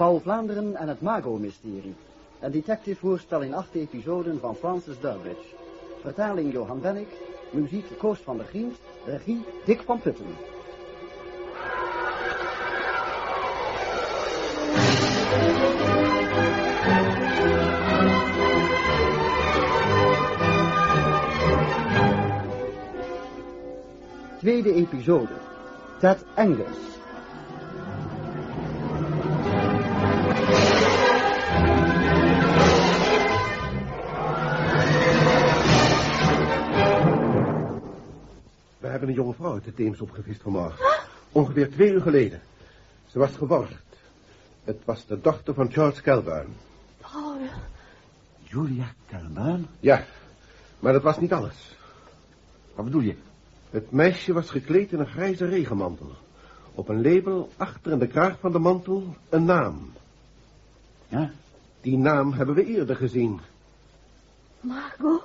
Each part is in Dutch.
Paul Vlaanderen en het Mago-mysterie. Een detective-voorstel in 8 episoden van Francis Durbridge. Vertaling Johan Bennik. Muziek Koos van der Griend. Regie Dick van Putten. Tweede episode. Ted Angus. We hebben een jonge vrouw uit de Theems opgevist vanmorgen. Ongeveer 2 uur geleden. Ze was geworgd. Het was de dochter van Charles Calburn. Paul. Julia Calburn? Ja, maar dat was niet alles. Wat bedoel je? Het meisje was gekleed in een grijze regenmantel. Op een label achter in de kraag van de mantel een naam. Ja? Die naam hebben we eerder gezien. Margot.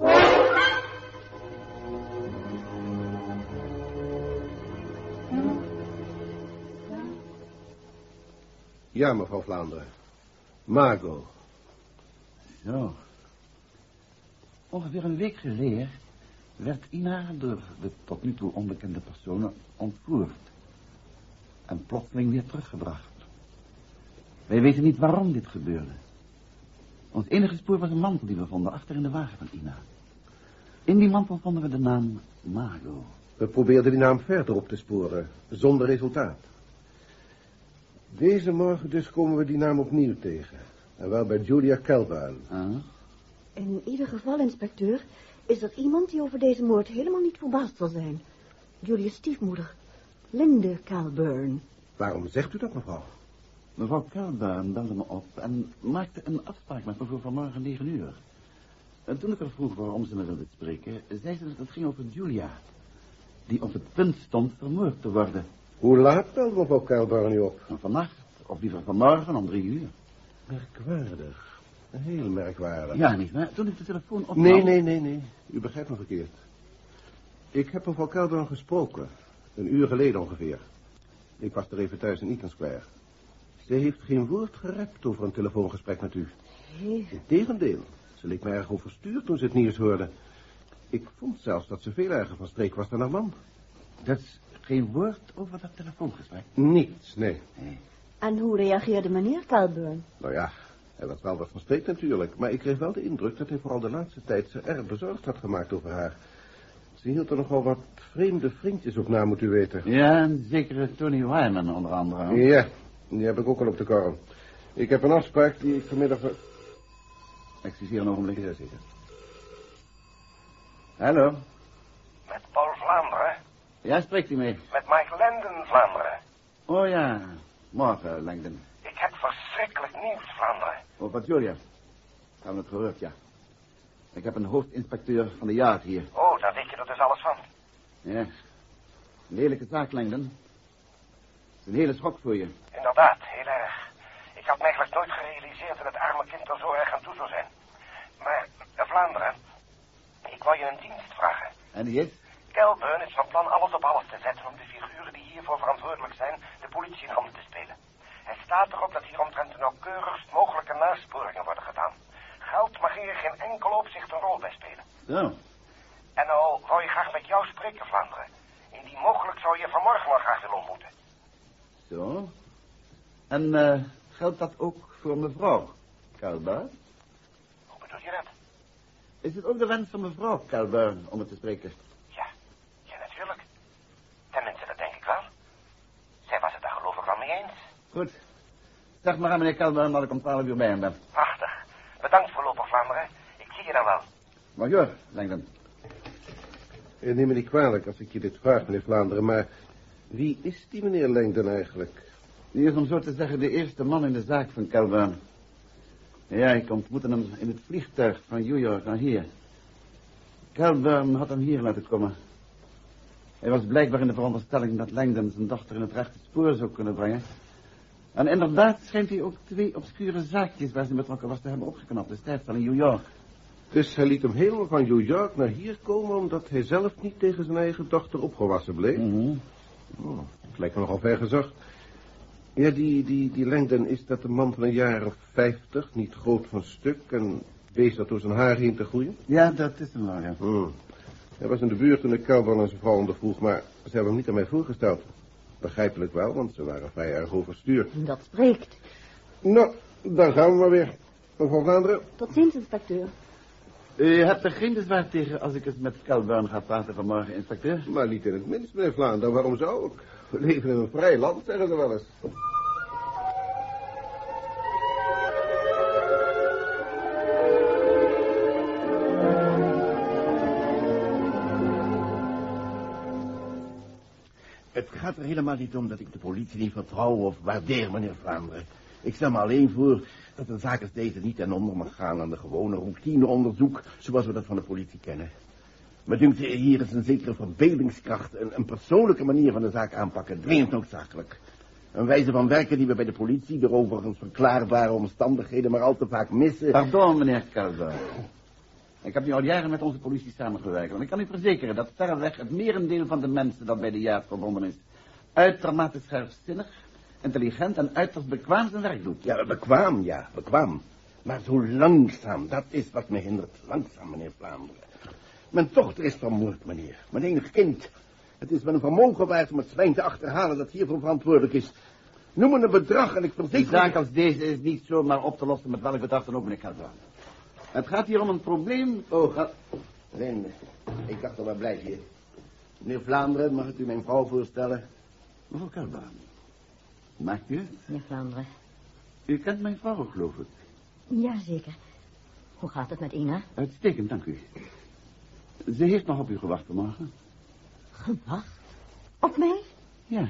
Ja, mevrouw Vlaanderen. Margot. Zo. Ongeveer een week geleden werd Ina door de tot nu toe onbekende personen ontvoerd. En plotseling weer teruggebracht. Wij weten niet waarom dit gebeurde. Ons enige spoor was een mantel die we vonden achter in de wagen van Ina. In die mantel vonden we de naam Margot. We probeerden die naam verder op te sporen, zonder resultaat. Deze morgen dus komen we die naam opnieuw tegen. En wel bij Julia Calburn. In ieder geval, inspecteur, is er iemand die over deze moord helemaal niet verbaasd zal zijn. Julia's stiefmoeder, Linde Calburn. Waarom zegt u dat, mevrouw? Mevrouw Calburn belde me op en maakte een afspraak met me voor vanmorgen 9 uur. En toen ik er vroeg waarom ze me wilde spreken, zei ze dat het ging over Julia. Die op het punt stond vermoord te worden. Hoe laat belde mevrouw Calburn u op? Vannacht, of liever vanmorgen om 3 uur. Merkwaardig. Heel merkwaardig. Ja, niet waar? Toen ik de telefoon opnam... Nee. U begrijpt me verkeerd. Ik heb mevrouw Calburn gesproken. 1 uur geleden ongeveer. Ik was er even thuis in Eaton Square. Ze heeft geen woord gerept over een telefoongesprek met u. Integendeel. Ze leek me erg overstuurd toen ze het nieuws hoorde. Ik vond zelfs dat ze veel erger van streek was dan haar man. Dat is geen woord over dat telefoongesprek? Niets, nee. En hoe reageerde meneer Calburn? Nou ja, hij was wel wat van streek natuurlijk. Maar ik kreeg wel de indruk dat hij vooral de laatste tijd ze erg bezorgd had gemaakt over haar. Ze hield er nogal wat vreemde vriendjes op na, moet u weten. Ja, en zekere Tony Wyman onder andere. Ja, die heb ik ook al op de korrel. Ik heb een afspraak die ik vanmiddag... Excuseer een ogenblik. Ja, zeker. Hallo. Met Paul Vlaanderen. Ja, spreekt u mee? Met Mike Langdon, Vlaanderen. Oh ja, morgen, Langdon. Ik heb verschrikkelijk nieuws, Vlaanderen. Over Julia. Hebben we het gehoord, ja. Ik heb een hoofdinspecteur van de jacht hier. Oh, daar weet je er dus alles van. Ja. Een lelijke zaak, Langdon. Het is een hele schok voor je. Inderdaad, heel erg. Ik had me eigenlijk nooit gerealiseerd dat het arme kind er zo erg aan toe zou zijn. Maar, Vlaanderen, ik wou je een dienst vragen. En die is? Calburn is van plan alles op alles te zetten om de figuren die hiervoor verantwoordelijk zijn de politie in handen te spelen. Hij staat erop dat hieromtrent de nauwkeurigst mogelijke nasporingen worden gedaan. Geld mag hier in geen enkel opzicht een rol bij spelen. Zo. En nou wou je graag met jou spreken, Vlaanderen. Indien mogelijk zou je vanmorgen wel graag willen ontmoeten. Zo. En geldt dat ook voor mevrouw Calburn? Hoe bedoel je dat? Is het ook de wens van mevrouw Calburn om het te spreken? Ja, natuurlijk. Tenminste, dat denk ik wel. Zij was het daar geloof ik wel mee eens. Goed. Zeg maar aan meneer Calburn dat ik om 12 uur bij hem ben. Prachtig. Bedankt voorlopig, Vlaanderen. Ik zie je dan wel. Major, Langdon. Neem me niet kwalijk als ik je dit vraag, meneer Vlaanderen, maar wie is die meneer Langdon eigenlijk? Die is om zo te zeggen de eerste man in de zaak van Calburn. Ja, ik ontmoette hem in het vliegtuig van New York naar hier. Calburn had hem hier laten komen. Hij was blijkbaar in de veronderstelling dat Langdon zijn dochter in het rechte spoor zou kunnen brengen. En inderdaad schijnt hij ook 2 obscure zaakjes waar ze betrokken was te hebben opgeknapt destijds van in New York. Dus hij liet hem helemaal van New York naar hier komen omdat hij zelf niet tegen zijn eigen dochter opgewassen bleef? Mm-hmm. Oh, het lijkt me nogal ver gezocht. Ja, die Langdon, is dat een man van een jaar of 50, niet groot van stuk en bezig door zijn haar heen te groeien? Ja, dat is hem wel, ja. Hij was in de buurt toen ik Calvin en zijn vrouw ondervroeg, maar ze hebben hem niet aan mij voorgesteld. Begrijpelijk wel, want ze waren vrij erg overstuur. Dat spreekt. Nou, daar gaan we maar weer. Mevrouw Vlaanderen? Tot ziens, inspecteur. U hebt er geen bezwaar tegen als ik eens met Calvin ga praten vanmorgen, inspecteur? Maar niet in het minst, meneer Vlaanderen. Waarom zou ik? We leven in een vrij land, zeggen ze wel eens. Het gaat er helemaal niet om dat ik de politie niet vertrouw of waardeer, meneer Vlaanderen. Ik stel me alleen voor dat een zaak als deze niet ten onder mag gaan aan de gewone routineonderzoek, zoals we dat van de politie kennen. Me dunkt, hier is een zekere verbeeldingskracht, een persoonlijke manier van de zaak aanpakken, dringend noodzakelijk. Een wijze van werken die we bij de politie, door overigens verklaarbare omstandigheden, maar al te vaak missen. Pardon, meneer Calvin. Ik heb nu al jaren met onze politie samengewerkt. En ik kan u verzekeren dat verreweg het merendeel van de mensen dat bij de jaart verbonden is, uitermate scherpzinnig, intelligent en uiterst bekwaam zijn werk doet. Ja, bekwaam. Maar zo langzaam, dat is wat me hindert. Langzaam, meneer Vlaanderen. Mijn dochter is vermoord, meneer. Mijn enig kind. Het is met een vermogen waard om het zwijn te achterhalen dat hiervoor verantwoordelijk is. Noem me een bedrag en ik verzeker... Een zaak als deze is niet zomaar op te lossen met welk bedrag dan ook, meneer Calvin. Het gaat hier om een probleem... Linde, ik dacht al, waar blijf je? Meneer Vlaanderen, mag ik u mijn vrouw voorstellen? Mevrouw Calvin, maakt u het? Meneer Vlaanderen. U kent mijn vrouw, geloof ik. Jazeker. Hoe gaat het met Ina? Uitstekend, dank u. Ze heeft nog op u gewacht vanmorgen. Gewacht? Op mij? Ja.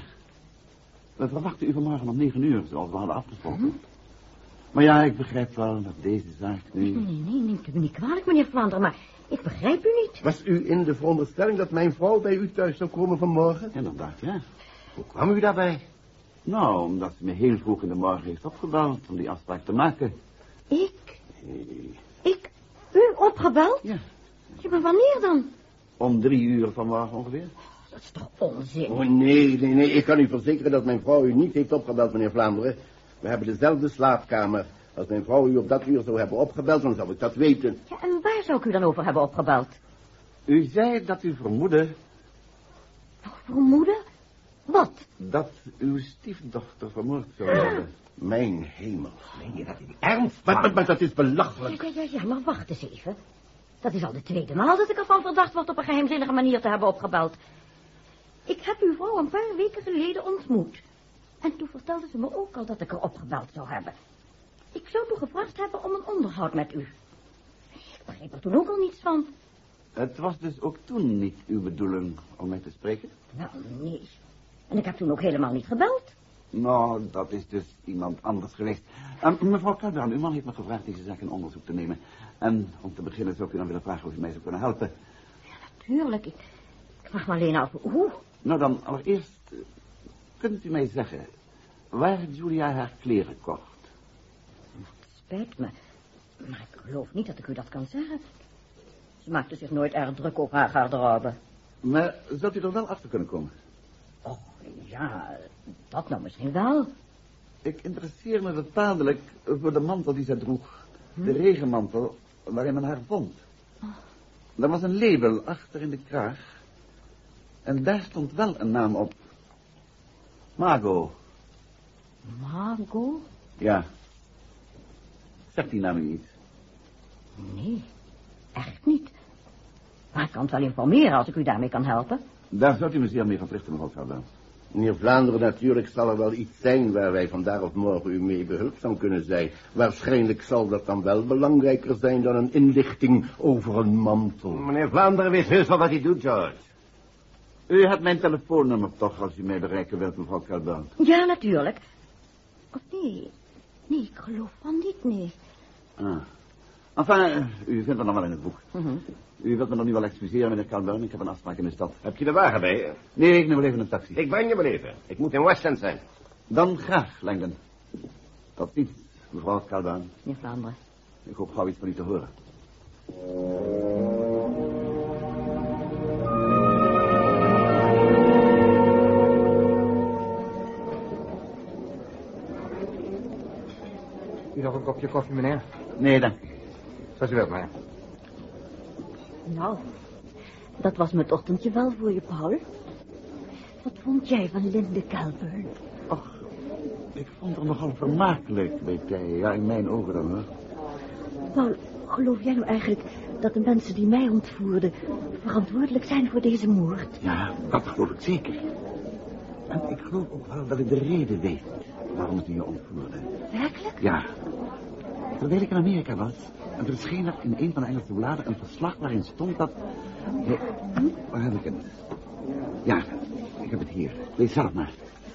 We verwachten u vanmorgen om 9 uur, zoals we hadden afgesproken. Maar ja, ik begrijp wel dat deze zaak nu... Nee, neemt u me niet kwalijk, meneer Vlaanderen, maar ik begrijp u niet. Was u in de veronderstelling dat mijn vrouw bij u thuis zou komen vanmorgen? Inderdaad, ja. Hoe kwam u daarbij? Nou, omdat ze me heel vroeg in de morgen heeft opgebeld om die afspraak te maken. Ik? Ik? U opgebeld? Ja. Ja, maar wanneer dan? Om 3 uur vanmorgen ongeveer. Dat is toch onzin? Oh, nee. Ik kan u verzekeren dat mijn vrouw u niet heeft opgebeld, meneer Vlaanderen. We hebben dezelfde slaapkamer. Als mijn vrouw u op dat uur zou hebben opgebeld, dan zou ik dat weten. Ja, en waar zou ik u dan over hebben opgebeld? U zei dat u vermoedde... Vermoeden? Wat? dat uw stiefdochter vermoord zou worden. Mijn hemel. Meen je dat in ernst? Maar dat is belachelijk. Ja, maar wacht eens even. Dat is al de tweede maal dat ik ervan verdacht word op een geheimzinnige manier te hebben opgebeld. Ik heb uw vrouw een paar weken geleden ontmoet. En toen vertelde ze me ook al dat ik er opgebeld zou hebben. Ik zou toen gevraagd hebben om een onderhoud met u. Ik begreep er toen ook al niets van. Het was dus ook toen niet uw bedoeling om mij te spreken? Nou, nee. En ik heb toen ook helemaal niet gebeld. Nou, dat is dus iemand anders geweest. Mevrouw Calvin, uw man heeft me gevraagd deze zaak in onderzoek te nemen. En om te beginnen zou ik u dan willen vragen of u mij zou kunnen helpen. Ja, natuurlijk. Ik vraag me alleen af hoe. Nou dan, allereerst, kunt u mij zeggen waar Julia haar kleren kocht? Spijt me, maar ik geloof niet dat ik u dat kan zeggen. Ze maakte zich nooit erg druk over haar garderobe. Maar zou u er wel achter kunnen komen? Oh, ja, dat nou misschien wel. Ik interesseer me bepaaldelijk voor de mantel die zij droeg. De regenmantel waarin men haar vond. Er was een label achter in de kraag. En daar stond wel een naam op. Margot. Margot? Ja. Zegt die naam u iets? Nee, echt niet. Maar ik kan het wel informeren als ik u daarmee kan helpen. Daar zou u me zeer mee verplichten, mevrouw Calvin. Meneer Vlaanderen, natuurlijk zal er wel iets zijn waar wij vandaag of morgen u mee behulpzaam kunnen zijn. Waarschijnlijk zal dat dan wel belangrijker zijn dan een inlichting over een mantel. Meneer Vlaanderen weet heus wel wat hij doet, George. U hebt mijn telefoonnummer toch, als u mij bereiken wilt, mevrouw Calvin. Ja, natuurlijk. Of nee, ik geloof van niet, nee. Enfin, u vindt me dan wel in het boek. Mm-hmm. U wilt me nog niet wel excuseren, meneer Calvin. Ik heb een afspraak in de stad. Heb je de wagen bij je? Nee, ik neem wel even een taxi. Ik breng je wel even. Ik moet in West End zijn. Dan graag, Langdon. Tot ziens, mevrouw Calvin. Meneer Vlaanderen. Ik hoop gauw iets van u te horen. U nog een kopje koffie, meneer? Nee, dank u. Zoals u wilt, meneer. Nou, dat was mijn ochtendje wel voor je, Paul. Wat vond jij van Linde Calburn? Och, ik vond haar nogal vermakelijk, weet jij. Ja, in mijn ogen dan, hoor. Paul, geloof jij nou eigenlijk dat de mensen die mij ontvoerden verantwoordelijk zijn voor deze moord? Ja, dat geloof ik zeker. En ik geloof ook wel dat ik de reden weet waarom ze je ontvoerden. Werkelijk? Ja. Terwijl ik in Amerika was, en er verscheen er in een van de Engelse bladen een verslag waarin stond dat... Waar heb ik het? Ja, ik heb het hier. Lees zelf maar.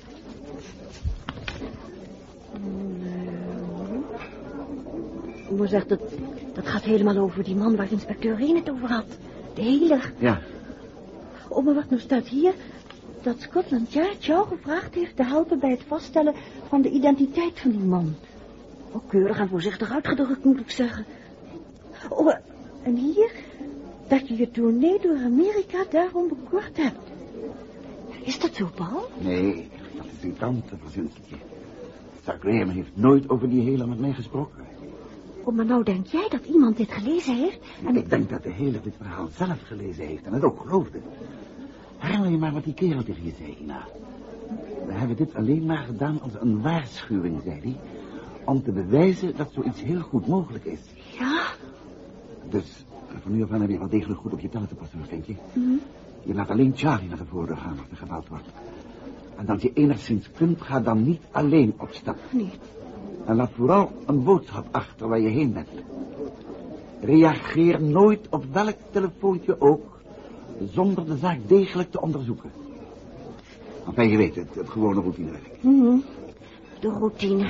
Maar zegt, dat gaat helemaal over die man waar inspecteur Reen het over had. De heler. Ja. Oh, maar wat nou staat hier? Dat Scotland Yard jou gevraagd heeft te helpen bij het vaststellen van de identiteit van die man. Oh, keurig en voorzichtig uitgedrukt, moet ik zeggen. Oh, en hier, dat je je tournee door Amerika daarom bekort hebt. Is dat zo, Paul? Nee, dat is uw tante, verzinseltje. Sir Graham heeft nooit over die heler met mij gesproken. Oh, maar nou denk jij dat iemand dit gelezen heeft? En... Ik denk dat de heler dit verhaal zelf gelezen heeft en het ook geloofde. Herinner je maar wat die kerel tegen je zei, Ina. We hebben dit alleen maar gedaan als een waarschuwing, zei hij, om te bewijzen dat zoiets heel goed mogelijk is. Ja? Dus van nu af aan heb je wel degelijk goed op je tellen te passen, denk je? Mm. Je laat alleen Charlie naar de voordeur gaan als er gebeld wordt. En als je enigszins kunt, ga dan niet alleen op stap. Nee. En laat vooral een boodschap achter waar je heen bent. Reageer nooit op welk telefoontje ook, zonder de zaak degelijk te onderzoeken. Enfin, je weet het gewone routinewerk. Mm-hmm. De routine.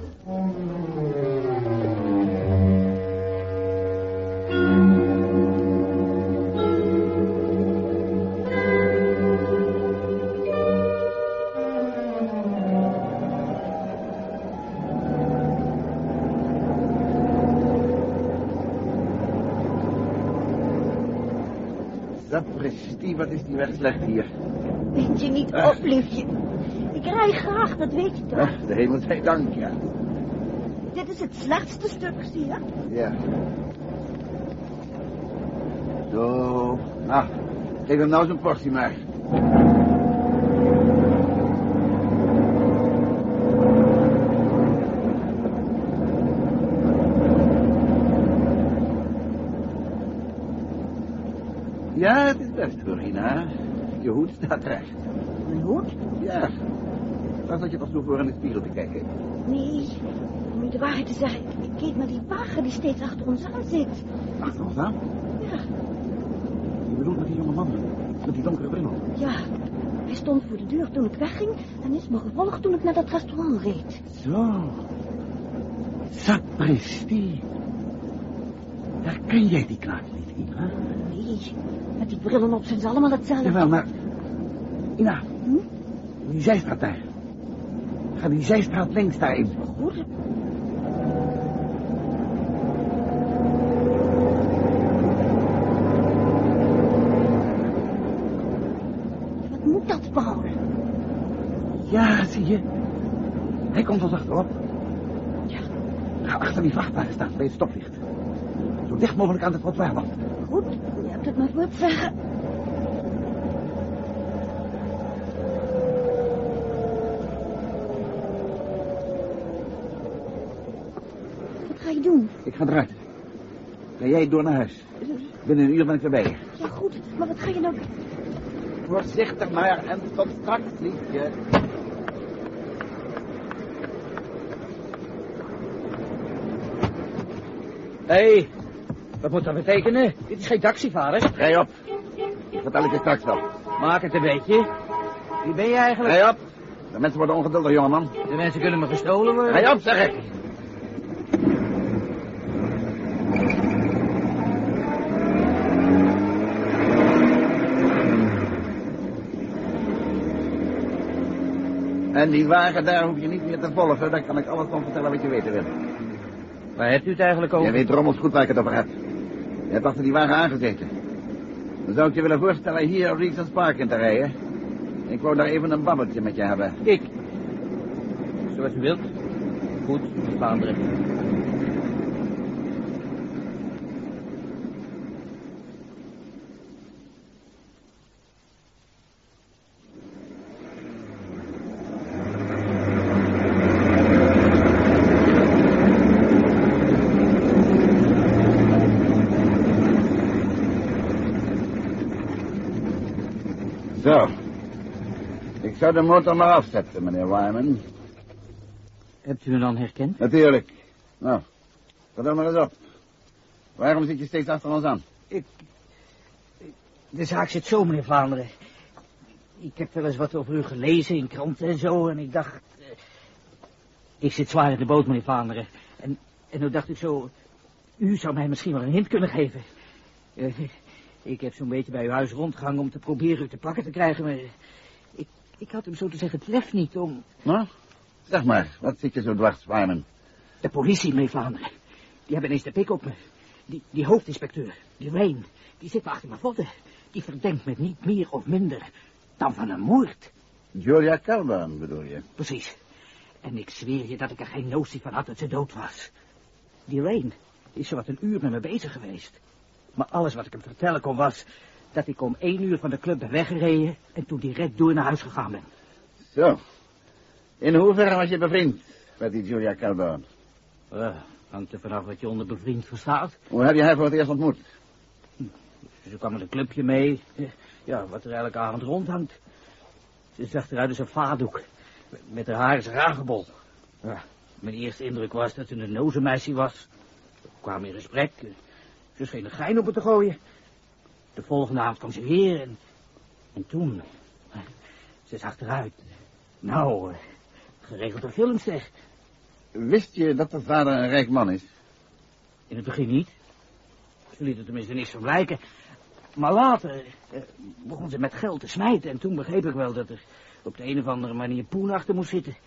Sapristi, wat is die weg slecht hier. Wind je niet op, liefje. Ik rij graag, dat weet je toch? De hemel zij dank, ja. Dit is het slechtste stuk, zie je? Ja. Zo. Nou, geef hem nou zo'n portie maar. Ja, het is best, Florina. Je hoed staat recht. Mijn hoed? Ja. Waar zat je toch zo voor in de spiegel te kijken? Nee, om je de waarheid te zeggen, ik keek naar die wagen die steeds achter ons aan zit. Achter ons aan? Ja, Je bedoelt met die jonge man, met die donkere bril. ja. Hij stond voor de deur toen ik wegging en is me gevolgd toen ik naar dat restaurant reed. Zo. Sapristi. Herken jij die knaap niet, Ina? Nee, met die brillen op zijn ze allemaal hetzelfde. Jawel, maar... Ina, die zijstraat daar. Ga die zijstraat links daarin. Goed. Wat moet dat, Paul? Ja, zie je. Hij komt ons achterop. Ja. Ga achter die vrachtwagen staan bij het stoplicht. Zo dicht mogelijk aan de trottoirband. Goed, je hebt het maar voor te zeggen. Wat ga je doen? Ik ga eruit. Ga jij door naar huis. Binnen een uur ben ik erbij. Ja, goed, maar wat ga je nou... Voorzichtig maar en tot straks, liefje. Hé, wat moet dat betekenen? Dit is geen taxivader. Rij op. Dat vertel ik je straks wel. Maak het een beetje. Wie ben je eigenlijk? Rij op. De mensen worden ongeduldig, jongeman. De mensen kunnen me gestolen worden. Rij op, zeg ik. En die wagen daar hoef je niet meer te volgen. Daar kan ik alles van vertellen wat je weten wil. Waar hebt u het eigenlijk over? Je weet drommels goed waar ik het over heb. Je hebt achter die wagen aangezeten. Dan zou ik je willen voorstellen hier Regent's Park in te rijden. Ik wou daar even een babbeltje met je hebben. Ik. Zoals u wilt. Goed, Vlaanderen. zou de motor maar afzetten, meneer Wyman. Hebt u me dan herkend? Natuurlijk. Nou, vertel maar eens op. Waarom zit je steeds achter ons aan? De zaak zit zo, meneer Vlaanderen. Ik heb wel eens wat over u gelezen in kranten en zo, en ik dacht... ik zit zwaar in de boot, meneer Vlaanderen. En nu dacht ik zo... u zou mij misschien wel een hint kunnen geven. Ik heb zo'n beetje bij uw huis rondgehangen om te proberen u te pakken te krijgen, maar... Ik had hem zo te zeggen het lef niet om... Nou, zeg maar, wat zit je zo dwars, Wyman? De politie, meneer Vlaanderen. Die hebben ineens de pik op me. Die hoofdinspecteur, die Rain, die zit me achter mijn voeten. Die verdenkt me niet meer of minder dan van een moord. Julia Calvin, bedoel je? Precies. En ik zweer je dat ik er geen notie van had dat ze dood was. Die Rain is zowat een uur met me bezig geweest. Maar alles wat ik hem vertellen kon was... dat ik om 1 uur van de club ben weggereden... en toen direct door naar huis gegaan ben. Zo. In hoeverre was je bevriend met die Julia Calvin? Hangt er vanaf wat je onder bevriend verstaat. Hoe heb je haar voor het eerst ontmoet? Ze kwam met een clubje mee. Ja, wat er elke avond rondhangt. Ze zag eruit als een vaardoek. Met haar haar is ragebol. Ja, mijn eerste indruk was dat ze een nozenmeisje was. We kwamen in gesprek. Ze scheen een gein op het te gooien. De volgende avond kwam ze weer en toen... ze zag eruit. Nou, geregeld een filmster. Wist je dat de vader een rijk man is? In het begin niet. Ze liet er tenminste niks van blijken. Maar later begon ze met geld te smijten. En toen begreep ik wel dat er op de een of andere manier poen achter moest zitten.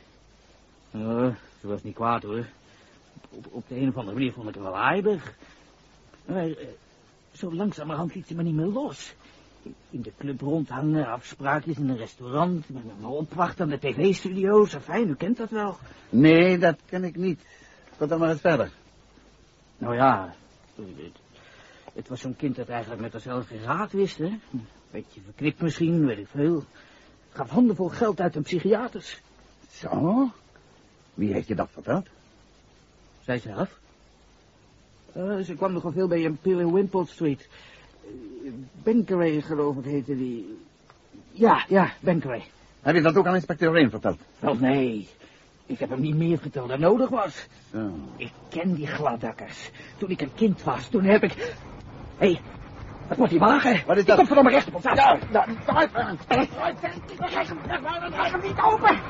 Ze was niet kwaad hoor. Op de een of andere manier vond ik haar wel aardig. Maar zo langzamerhand liet ze me niet meer los. In de club rondhangen, afspraakjes in een restaurant, met me opwachten aan de tv-studio's. Fijn, u kent dat wel. Nee, dat ken ik niet. Tot dan maar eens verder. Nou ja, het was zo'n kind dat eigenlijk met haarzelf geen raad wist, hè. Beetje verknipt misschien, weet ik veel. Gaf handenvol geld uit aan psychiaters. Zo? Wie heeft je dat verteld? Zij zelf. Ze kwam nogal veel bij Imperial Wimpole Street. Bankeray, geloof ik, heette die. Ja, Bankeray. Heb je dat ook aan inspecteur Rain verteld? Wel, nee. Ik heb hem niet meer verteld dan nodig was. Zo. Ik ken die gladakkers. Toen ik een kind was, toen heb ik... Hé, wat wordt die wagen? Wat is dat? Die komt verdomme recht op ons af. Ja, Krijg hem niet open.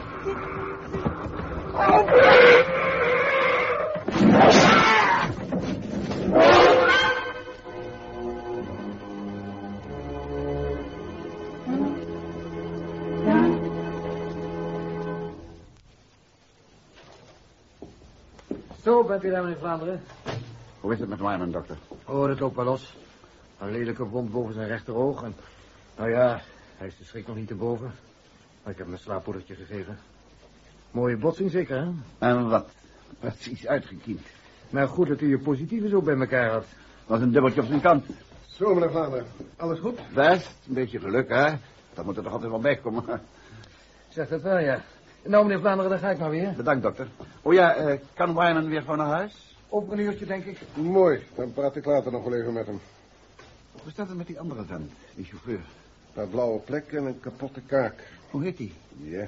Zo, bent u daar, meneer Vlaanderen? Hoe is het met Wyman, dokter? Oh, dat loopt wel los. Een lelijke wond boven zijn rechteroog en... Nou ja, hij is de schrik nog niet te boven. Maar ik heb hem een slaappoedertje gegeven. Mooie botsing zeker, hè? En wat? Precies uitgekiend. Maar goed dat u je positieve zo bij elkaar had. Was een dubbeltje op zijn kant. Zo, meneer Vlaanderen. Alles goed? Best, een beetje geluk, hè? Dat moet er toch altijd wel bij komen. Zeg dat wel, ja. Nou, meneer Vlaanderen, dan ga ik maar weer. Bedankt, dokter. Oh ja, kan Wyman weer gewoon naar huis? Over een uurtje, denk ik. Mooi, dan praat ik later nog wel even met hem. Hoe staat het met die andere vent, die chauffeur? Een paar blauwe plekken en een kapotte kaak. Hoe heet die? Ja,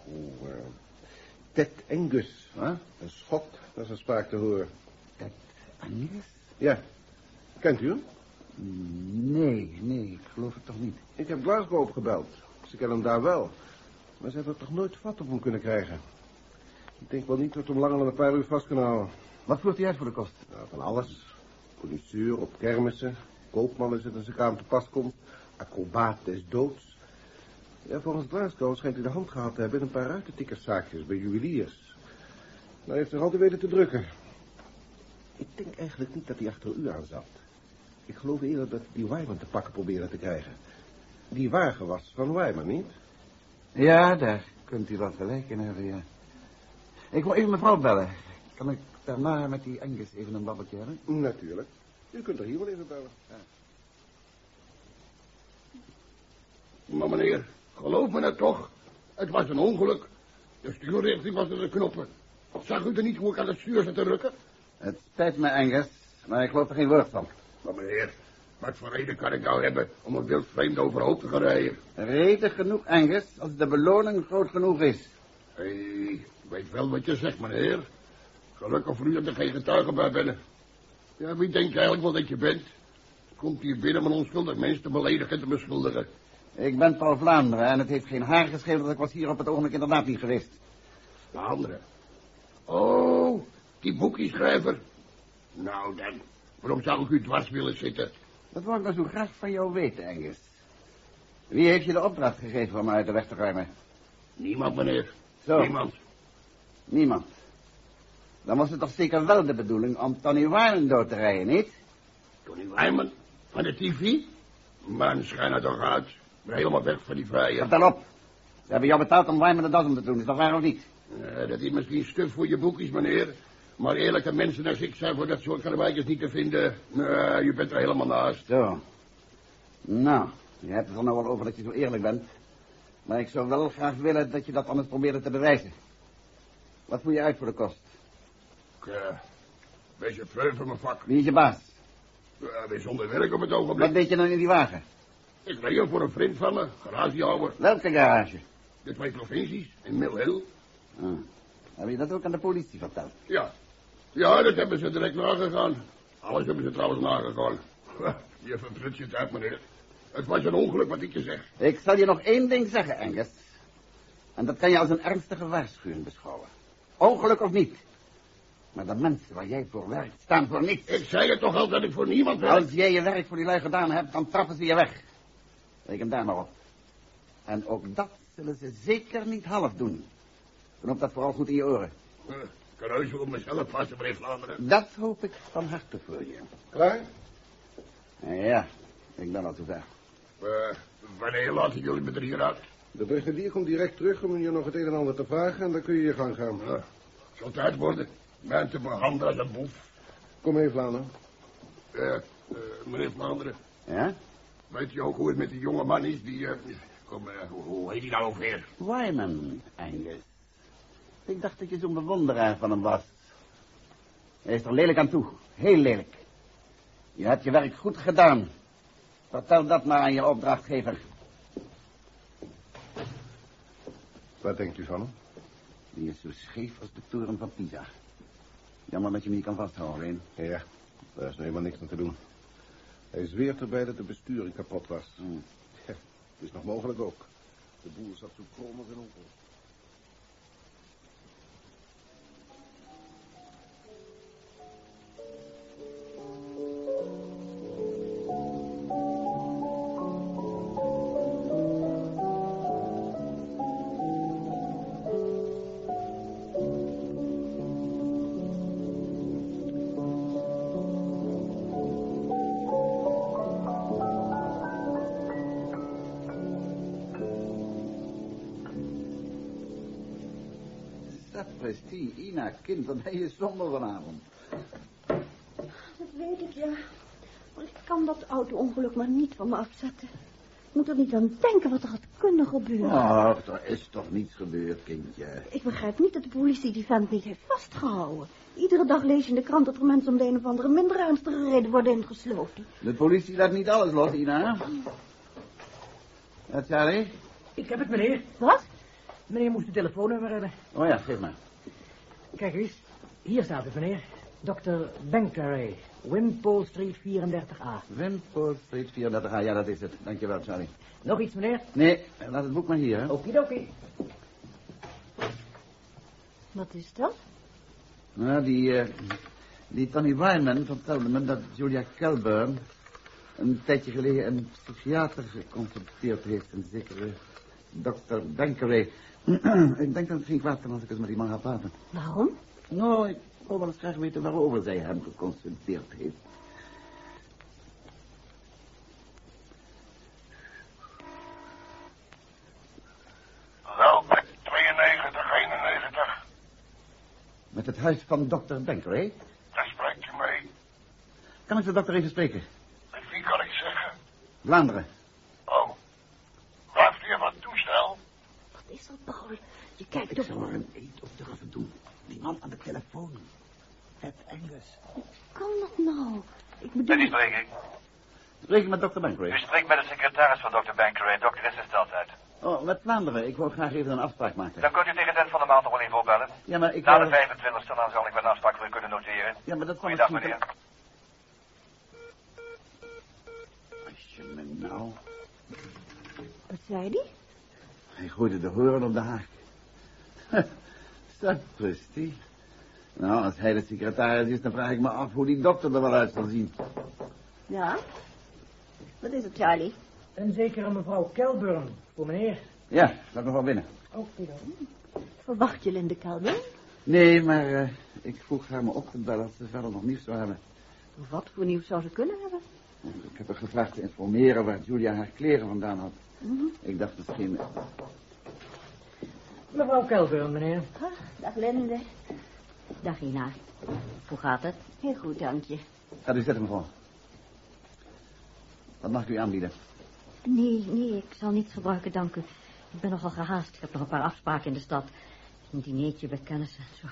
Ted Angus. Huh? Een schot, dat is een spraak te horen. Ted Angus? Ja. Kent u hem? Nee, ik geloof het toch niet. Ik heb Glasgow opgebeld. Ze kennen hem daar wel. Maar ze hebben toch nooit vat op hem kunnen krijgen. Ik denk wel niet dat we hem langer dan een paar uur vast kunnen houden. Wat voert hij uit voor de kost? Nou, van alles. Conducteur op kermissen. Koopman is het als zijn kamer te pas komt. Acrobaat des doods. Ja, volgens Glasgow schijnt hij de hand gehad te hebben in een paar ruitentikkerszaakjes bij juweliers. Nou heeft hij altijd weten te drukken. Ik denk eigenlijk niet dat hij achter u aan zat. Ik geloof eerder dat die Wyman te pakken probeerde te krijgen. Die wagen was van Wyman, niet? Ja, daar kunt u wel gelijk in hebben, ja. Ik wil even mevrouw bellen. Kan ik daarna met die Angus even een babbeltje hebben? Natuurlijk. U kunt er hier wel even bellen. Ja. Maar meneer, geloof me nou toch. Het was een ongeluk. De stuurrichting was er de knoppen. Zag u er niet hoe ik aan het stuur zat te rukken? Het spijt me, Angus, maar ik geloof er geen woord van. Maar meneer, Wat voor reden kan ik nou hebben om een wild vreemde overhoop te gaan rijden? Reden genoeg, Angus, als de beloning groot genoeg is. Ik weet wel wat je zegt, meneer. Gelukkig voor u dat er geen getuigen bij binnen. Ja, wie denk je eigenlijk wel dat je bent? Komt hier binnen om een onschuldig mens te beledigen en te beschuldigen? Ik ben Paul Vlaanderen en het heeft geen haar gescheeld dat ik was hier op het ogenblik inderdaad niet geweest. Vlaanderen? Oh, die boekieschrijver. Nou dan, waarom zou ik u dwars willen zitten? Dat wou ik nou zo graag van jou weten, Angus. Wie heeft je de opdracht gegeven om mij uit de weg te ruimen? Niemand, meneer. Zo. Niemand. Niemand. Dan was het toch zeker wel de bedoeling om Tony Wyman dood te rijden, niet? Tony Wyman? Van de TV? Man, schijn er toch uit. Ik ben helemaal weg van die vrije. Vertel op. Ze hebben jou betaald om Wyman de das om te doen, is dat waar of niet? Dat is misschien stuf voor je boekjes, meneer. Maar eerlijke mensen als ik zijn voor dat soort karweitjes niet te vinden. Nee, je bent er helemaal naast. Zo. Nou, je hebt het er nou wel over dat je zo eerlijk bent. Maar ik zou wel graag willen dat je dat anders probeerde te bewijzen. Wat voer je uit voor de kost? Wees je vreugd van mijn vak. Wie is je baas? Wees zonder werk op het ogenblik. Wat deed je dan in die wagen? Ik reed er voor een vriend van me, garagehouder. Welke garage? De 2 provincies, in Mill Hill. Heb je dat ook aan de politie verteld? Ja. Ja, dat hebben ze direct nagegaan. Alles hebben ze trouwens nagegaan. Je verprutst je het uit, meneer. Het was een ongeluk wat ik je zeg. Ik zal je nog één ding zeggen, Angus. En dat kan je als een ernstige waarschuwing beschouwen. Ongeluk of niet. Maar de mensen waar jij voor werkt, staan voor niets. Ik zei het toch al dat ik voor niemand werk. Als jij je werk voor die lui gedaan hebt, dan trappen ze je weg. Reken daar maar op. En ook dat zullen ze zeker niet half doen. Knoop dat vooral goed in je oren. Ik kan heus wel op mezelf passen, meneer Vlaanderen. Dat hoop ik van harte voor je. Klaar? Ja, ik ben al zover. Wanneer laten jullie me er hier uit? De brigadier komt direct terug om je nog het een en ander te vragen en dan kun je je gang gaan. Ja, zal tijd worden. Mij te behandelen als een boef. Kom mee, Vlaanderen. Meneer Vlaanderen. Ja? Weet je ook hoe het met die jonge man is die... hoe heet die nou ook weer? Wyman, Angus. Ik dacht dat je zo'n bewonderaar van hem was. Hij is er lelijk aan toe. Heel lelijk. Je hebt je werk goed gedaan. Vertel dat maar aan je opdrachtgever. Wat denkt u van hem? Die is zo scheef als de toren van Pisa. Jammer dat je hem niet kan vasthouden, hè? Ja, daar is nu helemaal niks aan te doen. Hij zweert erbij dat de besturing kapot was. Ja, het is nog mogelijk ook. De boel zat zo krom als een onkel. Sapristi, Ina, kind, wat ben je somber vanavond? Dat weet ik, ja. Maar ik kan dat auto-ongeluk maar niet van me afzetten. Ik moet er niet aan denken wat er had kunnen gebeuren. Ach, er is toch niets gebeurd, kindje. Ik begrijp niet dat de politie die vent niet heeft vastgehouden. Iedere dag lees je in de krant dat er mensen om de een of andere minder ernstige reden worden ingesloten. De politie laat niet alles los, Ina. Ja, Charlie? Ik heb het, meneer. Wat? Meneer moest een telefoonnummer hebben. Oh ja, geef maar. Kijk eens. Hier staat het, meneer. Dr. Bankeray. Wimpole Street 34A. Wimpole Street 34A, ja, dat is het. Dankjewel, Charlie. Nog iets, meneer? Nee, laat het boek maar hier, hè. Okidoki. Wat is dat? Nou, die Tony Wyman vertelde me dat Julia Kelburn een tijdje geleden een psychiater geconsulteerd heeft. Een zekere Dr. Bankeray. Ik denk dat het geen kwaad kan als ik eens met die man ga praten. Waarom? Nou, ik wil wel eens graag weten waarover zij hem geconsulteerd heeft. Wel, met 92, 91. Met het huis van Dr. Bankeray? Daar spreekt u mee. Kan ik de dokter even spreken? Met wie kan ik zeggen? Vlaanderen. Oh. Blijft u wat toestel? Wat is dat, Paul? Je kijkt Ik toch... zou er een eet op durven doen. Die man aan de telefoon. Het Engels. Hoe kan dat nou? Ik bedoel... Met die spreek ik. Spreek met dokter Bankery. U spreekt met de secretaris van dokter Bankery. Dokter is gesteld uit. Oh, met Vlaanderen. Ik wil graag even een afspraak maken. Dan kunt u tegen het eind van de maand nog wel even opbellen. Ja, maar ik... Na de 25e, dan zal ik mijn afspraak voor u kunnen noteren. Ja, maar dat kan Goeiedag, misschien... meneer. Als je me nou... Wat zei die? Hij gooide de horen op de haak. Sapristi. Nou, als hij de secretaris is, dan vraag ik me af hoe die dokter er wel uit zal zien. Ja? Wat is het, Charlie? En zeker een mevrouw Kelburn, voor meneer. Ja, laat me wel binnen. Oké dan. Verwacht je Linde Kelburn? Nee, maar ik vroeg haar me op te bellen als ze verder nog nieuws zou hebben. Wat voor nieuws zou ze kunnen hebben? Ik heb haar gevraagd te informeren waar Julia haar kleren vandaan had. Ik dacht misschien... Mevrouw Kelburn, meneer. Dag Linde. Dag Ina. Hoe gaat het? Heel goed, dank je. Gaat u zitten, mevrouw. Wat mag ik u aanbieden? Nee, ik zal niets gebruiken, dank u. Ik ben nogal gehaast. Ik heb nog een paar afspraken in de stad. Een dineetje bij kennissen en zo.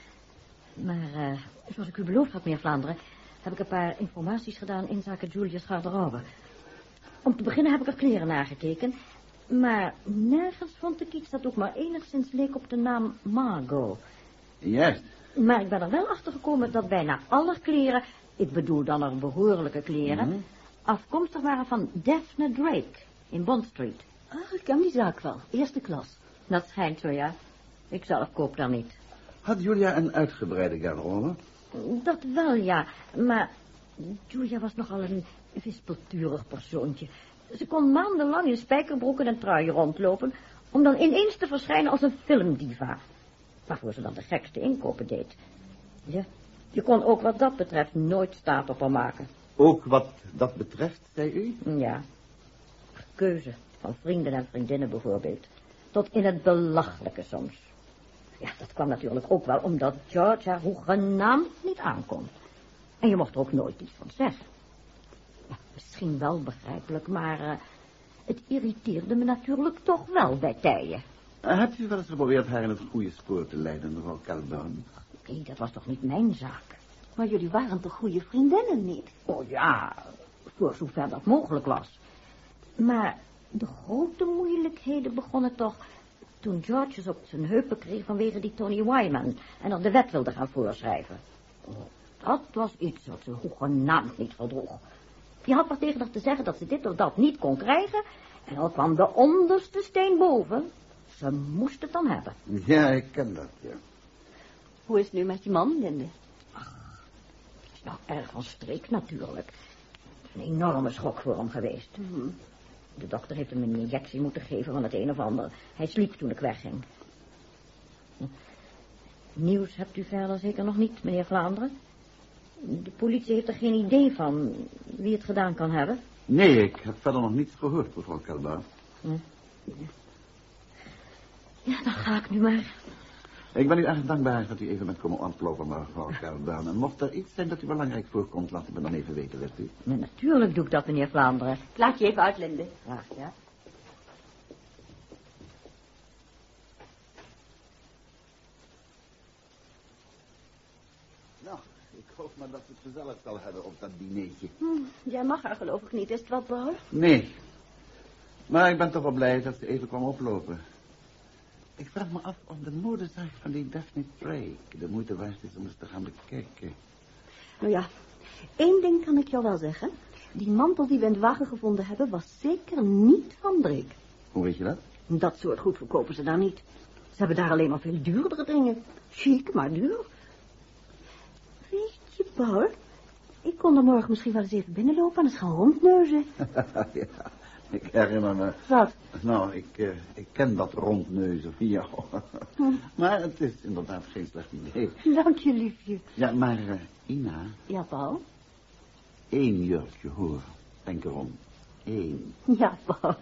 Maar, zoals ik u beloofd had, meneer Vlaanderen, heb ik een paar informaties gedaan in zaken Julia's garderobe. Om te beginnen heb ik er kleren nagekeken, maar nergens vond ik iets dat ook maar enigszins leek op de naam Margot. Juist. Maar ik ben er wel achter gekomen dat bijna alle kleren, ik bedoel dan er behoorlijke kleren, afkomstig waren van Daphne Drake in Bond Street. Ah, ik ken die zaak wel. Eerste klas. Dat schijnt zo, ja. Ik zelf koop daar niet. Had Julia een uitgebreide garderobe? Dat wel, ja. Maar Julia was nogal een wispelturig persoontje. Ze kon maandenlang in spijkerbroeken en truien rondlopen, om dan ineens te verschijnen als een filmdiva. Waarvoor ze dan de gekste inkopen deed. Ja, je kon ook wat dat betreft nooit staat op haar maken. Ook wat dat betreft, zei u? Ja. Keuze van vrienden en vriendinnen bijvoorbeeld. Tot in het belachelijke soms. Ja, dat kwam natuurlijk ook wel omdat George haar hoegenaamd niet aankon. En je mocht er ook nooit iets van zeggen. Ja, misschien wel begrijpelijk, maar het irriteerde me natuurlijk toch wel bij tijden. Hebt u wel eens geprobeerd haar in het goede spoor te leiden, mevrouw Kelburn? Nee, dat was toch niet mijn zaak? Maar jullie waren toch goede vriendinnen, niet? Oh ja, voor zover dat mogelijk was. Maar de grote moeilijkheden begonnen toch toen George eens op zijn heupen kreeg vanwege die Tony Wyman en er de wet wilde gaan voorschrijven. Oh, dat was iets wat ze hoegenaamd niet verdroeg. Je had maar tegen haar te zeggen dat ze dit of dat niet kon krijgen en dan kwam de onderste steen boven. Ze moest het dan hebben. Ja, ik ken dat, ja. Hoe is het nu met je man, Linde? Het is nou erg van streek natuurlijk. Het is een enorme schok voor hem geweest. De dokter heeft hem een injectie moeten geven van het een of ander. Hij sliep toen ik wegging. Nieuws hebt u verder zeker nog niet, meneer Vlaanderen? De politie heeft er geen idee van wie het gedaan kan hebben. Nee, ik heb verder nog niets gehoord, mevrouw Kelburn. Ja, dan ga ik nu maar. Ik ben u erg dankbaar dat u even bent komen ontlopen, mevrouw Kelburn. En mocht er iets zijn dat u belangrijk voorkomt, laat het me dan even weten, weet u. Ja, natuurlijk doe ik dat, meneer Vlaanderen. Ik laat je even uit, Linde. Graag, ja. Nou, ik hoop maar dat we het gezellig zal hebben op dat dineetje. Jij mag haar geloof ik niet, is het wat, Paul? Nee. Maar ik ben toch wel blij dat ze even kwam oplopen. Ik vraag me af of de modezaak van die Daphne Drake de moeite waard is om eens te gaan bekijken. Nou ja, 1 ding kan ik jou wel zeggen. Die mantel die we in de wagen gevonden hebben was zeker niet van Drake. Hoe weet je dat? Dat soort goed verkopen ze daar niet. Ze hebben daar alleen maar veel duurdere dingen. Chic, maar duur. Weet je, Paul, ik kon er morgen misschien wel eens even binnenlopen en eens gaan rondneuzen. Ja, ik herinner me. Wat? Nou, ik ken dat rondneuzen van jou. Maar het is inderdaad geen slecht idee. Dank je, liefje. Ja, maar Ina. Ja, Paul? 1 jurkje, hoor. Denk erom. 1. Ja, Paul.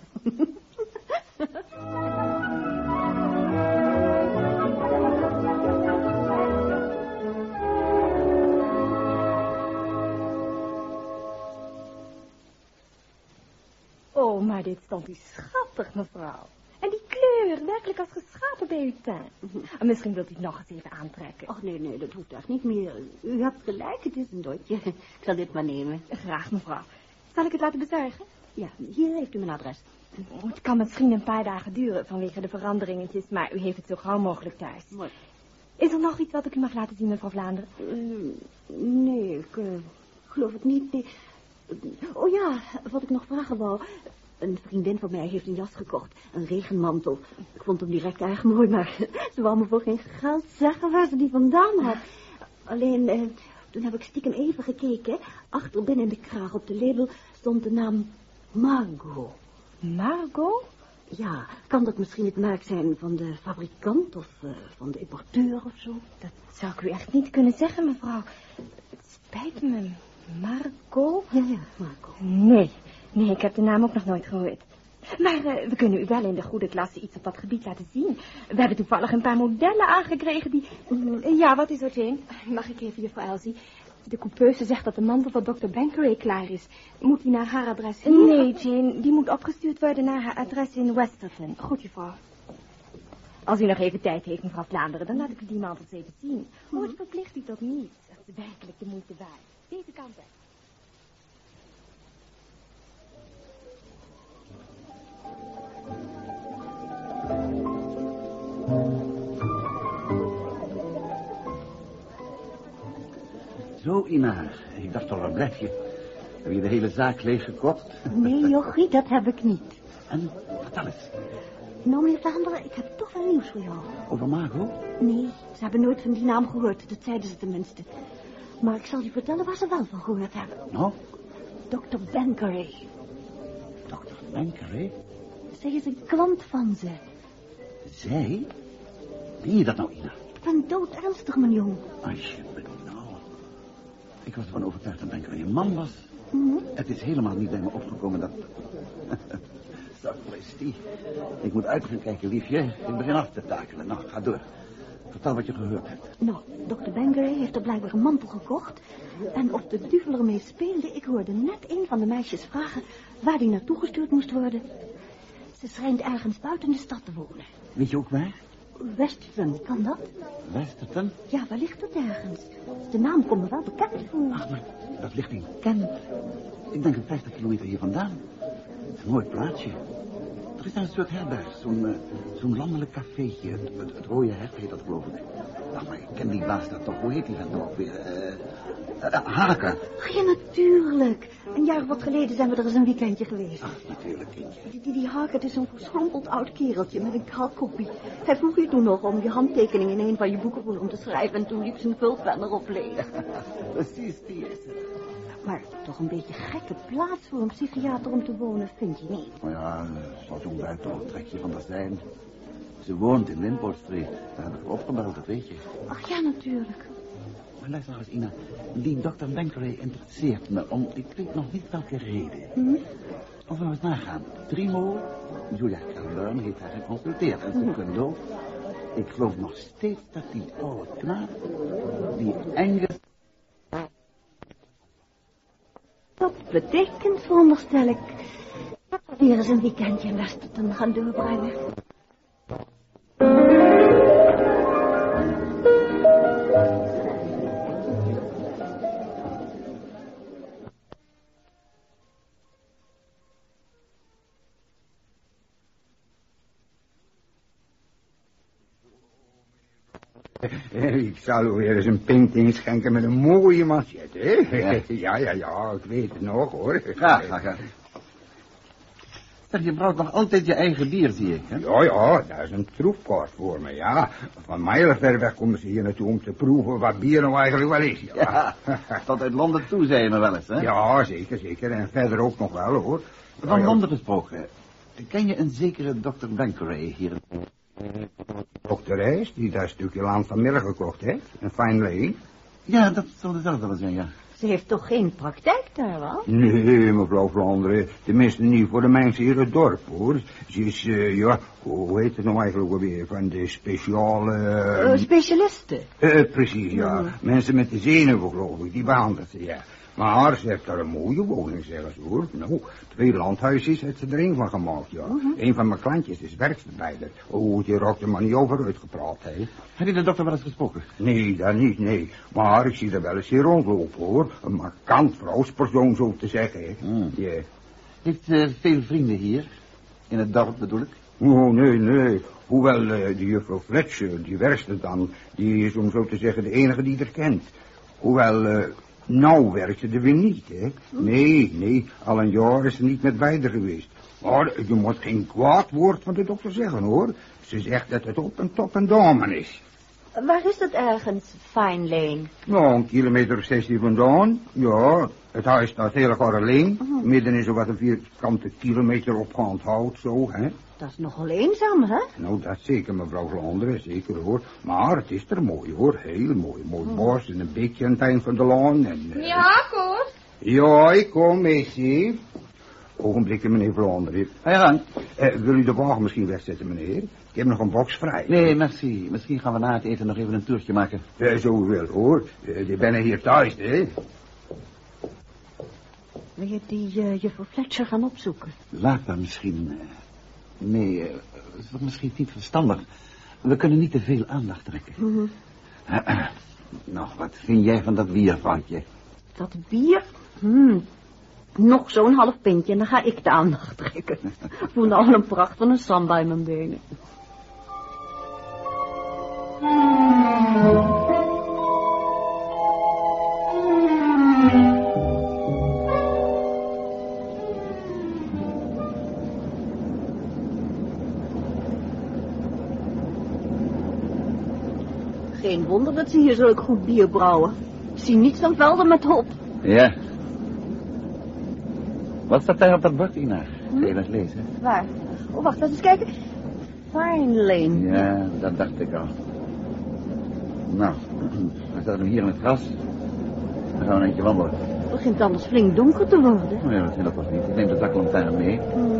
Oh, maar dit stond is schattig, mevrouw. En die kleur, werkelijk als geschapen bij uw tuin. En misschien wilt u het nog eens even aantrekken. Och, nee, dat hoeft echt niet meer. U hebt gelijk, het is een dotje. Ik zal dit maar nemen. Graag, mevrouw. Zal ik het laten bezorgen? Ja, hier heeft u mijn adres. Het kan misschien een paar dagen duren vanwege de veranderingetjes, maar u heeft het zo gauw mogelijk thuis. Mooi. Is er nog iets wat ik u mag laten zien, mevrouw Vlaanderen? Nee, ik geloof het niet. Nee. Oh ja, wat ik nog vragen wou. Een vriendin van mij heeft een jas gekocht. Een regenmantel. Ik vond hem direct erg mooi, maar ze wou me voor geen geld zeggen waar ze die vandaan had. Alleen, toen heb ik stiekem even gekeken. Achter binnen in de kraag op de label stond de naam Margot. Margot? Ja, kan dat misschien het merk zijn van de fabrikant of van de importeur of zo? Dat zou ik u echt niet kunnen zeggen, mevrouw. Het spijt me. Margot? Ja, Margot. Nee, ik heb de naam ook nog nooit gehoord. Maar we kunnen u wel in de goede klasse iets op dat gebied laten zien. We hebben toevallig een paar modellen aangekregen die... Ja, wat is er, Jane? Mag ik even, juffrouw Elsie? De coupeuse zegt dat de mantel van Dr. Bankeray klaar is. Moet die naar haar adres hier? Nee, Jane, die moet opgestuurd worden naar haar adres in Westerton. Goed, juffrouw. Als u nog even tijd heeft, mevrouw Vlaanderen, dan laat ik u die mantels even zien. Oh, het verplicht u tot niets. Dat is werkelijk de moeite waard. Deze kant uit. Zo, Ina. Ik dacht al, waar blijf je? Heb je de hele zaak leeggekocht? Nee, jochie, dat heb ik niet. En, vertel eens. Nou, meneer Vlaanderen, ik heb toch wel nieuws voor jou. Over Margot? Nee, ze hebben nooit van die naam gehoord. Dat zeiden ze tenminste. Maar ik zal je vertellen waar ze wel van gehoord hebben. Nou? Dr. Bankeray. Dr. Bankeray? Zij is een klant van ze. Zij? Meen je dat nou, Ina? Ik ben doodernstig, mijn jong. Alsjeblieft, nou. Ik was ervan overtuigd dat Bankeray een man was. Mm-hmm. Het is helemaal niet bij me opgekomen dat... Sapristi. Ik moet uit gaan kijken, liefje. Ik begin af te takelen. Nou, ga door. Vertel wat je gehoord hebt. Nou, Dr. Bankeray heeft er blijkbaar een mantel gekocht. En of de duvel ermee speelde, ik hoorde net een van de meisjes vragen waar die naartoe gestuurd moest worden. Ze schijnt ergens buiten de stad te wonen. Weet je ook waar? Westerton, kan dat? Westerton? Ja, waar ligt het ergens? De naam komt me wel bekend voor. Ach, maar dat ligt in Kent. Ik denk een 50 kilometer hier vandaan. Het is een mooi plaatsje. Er is daar een soort herberg, zo'n landelijk cafeetje. Het Rode Hert heet dat, geloof ik. Ach, maar ik ken die baas daar toch. Hoe heet die dan ook weer? Haken. Ach, ja, natuurlijk. Een jaar of wat geleden zijn we er eens een weekendje geweest. Ach, natuurlijk, kindje. Die Haken, het is zo'n verschrompeld oud kereltje met een kraalkoppie. Hij vroeg je toen nog om je handtekening in een van je boeken voor hem te schrijven en toen liep zijn vulpen erop leeg. Precies, die is het. Maar toch een beetje gekke plaats voor een psychiater om te wonen, vind je niet? Nou ja, zal zo'n buitenhoofdtrekje van dat zijn. Ze woont in Wimpole Street. Daar heb ik opgebeld, dat weet je. Ach ja, natuurlijk. Maar luister nou eens, Ina. Die Dr. Bankeray interesseert me om, ik weet nog niet welke reden. Of we eens nagaan. Primo, Julia Calvern heeft haar geconsulteerd en secundo. Ik geloof nog steeds dat die oude knaap, die Engels... Dat betekent, veronderstel ik, dat we weer eens een weekendje in Westerton gaan doorbrengen. Ik zal u weer eens een pint inschenken met een mooie manchet, hè? Ja, ik weet het nog, hoor. Graag. Zeg, je brouwt nog altijd je eigen bier, zie ik, hè? Ja, dat is een troefkort voor me, ja. Van mijlen ver weg komen ze hier naartoe om te proeven wat bier nou eigenlijk wel is, ja. Tot uit Londen toe, zei je me wel eens, hè? Ja, zeker. En verder ook nog wel, hoor. Van Londen gesproken. Ken je een zekere Dr. Bankeray hier? Dr. Reis, die dat stukje land vanmiddag gekocht heeft. Een fine lane. Ja, dat zal dezelfde wel zijn, ja. Ze heeft toch geen praktijk daar, wel? Nee, mevrouw Vlaanderen. Tenminste niet voor de mensen hier in het dorp, hoor. Ze is, hoe heet het nou eigenlijk alweer? Van de speciale... Specialisten? Precies, ja. Mensen met de zenuwen, geloof ik. Die behandelt ze, ja. Maar ze heeft daar een mooie woning, zeggen ze, hoor. Nou, 2 landhuisjes heeft ze er een van gemaakt, ja. Een van mijn klantjes is werkstebijder. Oh, die raakt er maar niet over uitgepraat, hè. Heb je de dokter wel eens gesproken? Nee, dat niet, nee. Maar ik zie er wel eens hier rondlopen, hoor. Een markant vrouwspersoon, zo te zeggen, hè. Ja. Heeft veel vrienden hier? In het dorp, bedoel ik? Oh, nee. Hoewel die juffrouw Fletcher, die werkster dan, die is om zo te zeggen de enige die er kent. Hoewel, nou werkt ze er weer niet, hè. Nee, al een jaar is ze niet met beide geweest. Maar je moet geen kwaad woord van de dokter zeggen, hoor. Ze zegt dat het op en top een dame is. Waar is het ergens, Fine Lane? Nou, 1 kilometer of 16 vandaan. Ja, het huis staat heel erg alleen. Midden in zowat een 4 kilometer opgaand hout, zo, hè. Dat is nogal eenzaam, hè? Nou, dat zeker, mevrouw Vlaanderen, zeker, hoor. Maar het is er mooi, hoor. Heel mooi. Mooi bos en een beetje aan het eind van de laan. En, Ja, Koos? Ja, ik kom, meisje. Ogenblikje, meneer Vlaanderen. Wil u de wagen misschien wegzetten, meneer? Ik heb nog een box vrij. Nee, merci. Misschien gaan we na het eten nog even een toertje maken. Zo wel, hoor. Die ben hier thuis, hè. Wil je die juffrouw Fletcher gaan opzoeken? Laat maar misschien... Nee, het wordt misschien niet verstandig. We kunnen niet te veel aandacht trekken. Nou, wat vind jij van dat biervatje? Dat bier? Nog zo'n half pintje en dan ga ik de aandacht trekken. Ik voel nou al een pracht van een samba in mijn benen. Geen wonder dat ze hier zulk goed bier brouwen. Ik zie niets dan velden met hop. Ja. Wat staat daar op dat bord, Ina? Kun je dat lezen? Waar? Oh, wacht, laat eens kijken. Fine Lane. Ja, dat dacht ik al. Nou, we zetten hem hier in het gras. Dan gaan we een eentje wandelen. Het begint anders flink donker te worden. Oh ja, dat helpt toch niet. Ik neem de zaklantaarn mee.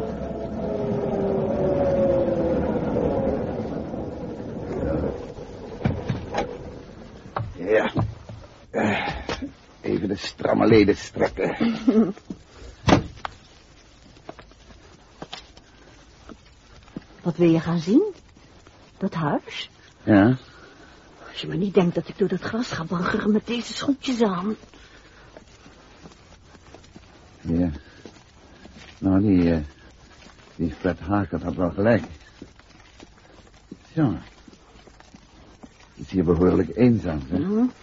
Ja. Even de stramme leden strekken. Wat wil je gaan zien? Dat huis? Ja. Als je maar niet denkt dat ik door dat gras ga waggeren met deze schoentjes aan. Ja. Nou, die Fred Haker had wel gelijk. Zo. Het is hier behoorlijk eenzaam, hè?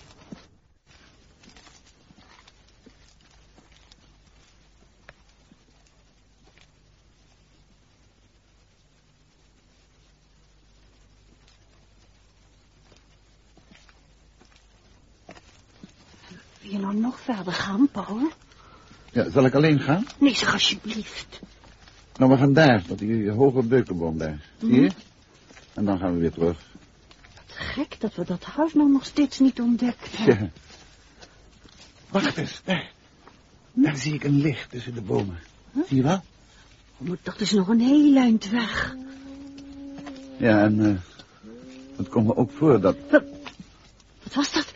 Wil je nou nog verder gaan, Paul? Ja, zal ik alleen gaan? Nee, zeg alsjeblieft. Nou, we gaan daar, tot die hoge beukenboom daar. Zie je? En dan gaan we weer terug. Wat gek dat we dat huis nou nog steeds niet ontdekt hebben. Ja. Wacht eens, daar. Daar zie ik een licht tussen de bomen. Zie je wel? Maar dat is nog een heel eind weg. Ja, en het komt me ook voor dat... Wat was dat?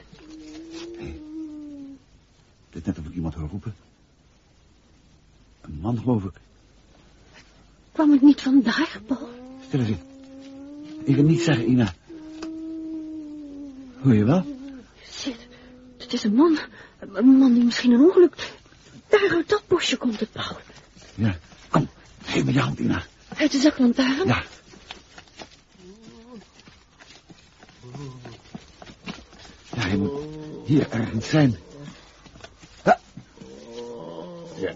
Het is net of ik iemand hoor roepen. Een man, geloof ik. Kwam het niet vandaag, Paul? Stil eens in. Ik wil niet zeggen, Ina. Hoor je wel? Shit, het is een man. Een man die misschien een ongeluk... Daar uit dat bosje komt het, Paul. Ja, kom. Geef me je hand, Ina. Uit de zaklantaarn? Ja. Ja, hij moet hier ergens zijn. Ja. Ja.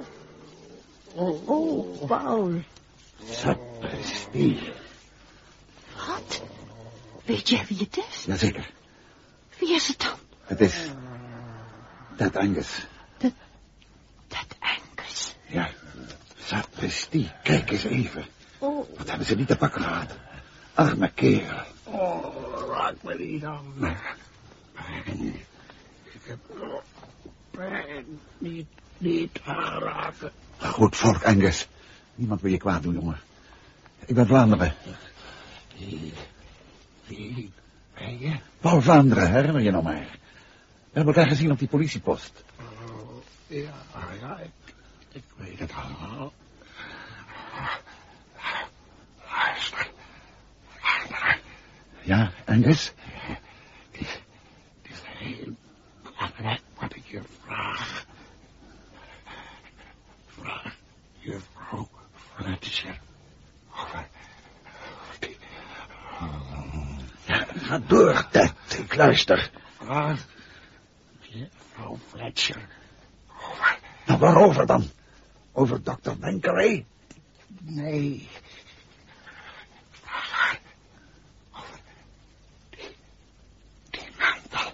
Oh, Paul. Sapristi. Wat? Weet jij wie het is? Jazeker. Wie is het dan? Het is... Dat Angus. Dat Angus? Ja. Sapristi. Kijk eens even. Oh. Wat hebben ze niet te pakken gehad? Arme kerel. Oh, raak me niet aan. Pijn. Ik heb pijn. Niet aanraken. Goed volk, Angus. Niemand wil je kwaad doen, jongen. Ik ben Vlaanderen. Wie ben je? Paul Vlaanderen, herinner je nou maar. We hebben elkaar gezien op die politiepost. Ja, ik weet het allemaal. Luister. Ja, Angus? Het is heel belangrijk wat ik je vraag. Vraag juffrouw Fletcher over die... Ja, ga door, Ted. Ik luister. Vraag juffrouw Fletcher Nou, waarover dan? Over dokter Bankeray? Nee. Vraag haar over die mantel.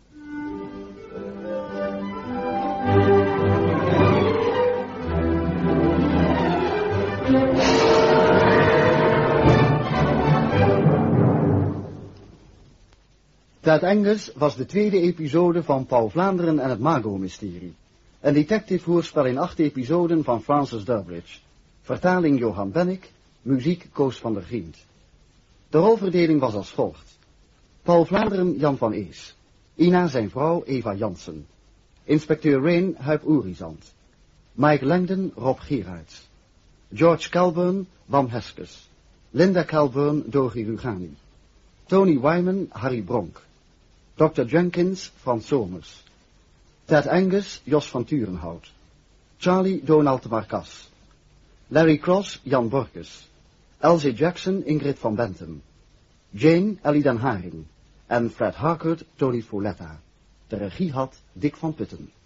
Ted Angus was de tweede episode van Paul Vlaanderen en het Mago-mysterie. Een detective-hoorspel in 8 episoden van Francis Durbridge. Vertaling Johan Bennick, muziek Koos van der Griend. De rolverdeling was als volgt. Paul Vlaanderen Jan van Ees. Ina zijn vrouw Eva Jansen. Inspecteur Rain Huip Oerizant. Mike Langdon Rob Gerards. George Calburn Bam Heskes. Linda Calburn Dogi Rugani. Tony Wyman Harry Bronk. Dr. Jenkins Frans Somers. Ted Angus Jos van Turenhout. Charlie Donald de Marcas. Larry Cross Jan Borkes. Elsie Jackson Ingrid van Bentum. Jane Ellie den Haring. En Fred Harcourt Tony Folletta. De regie had Dick van Putten.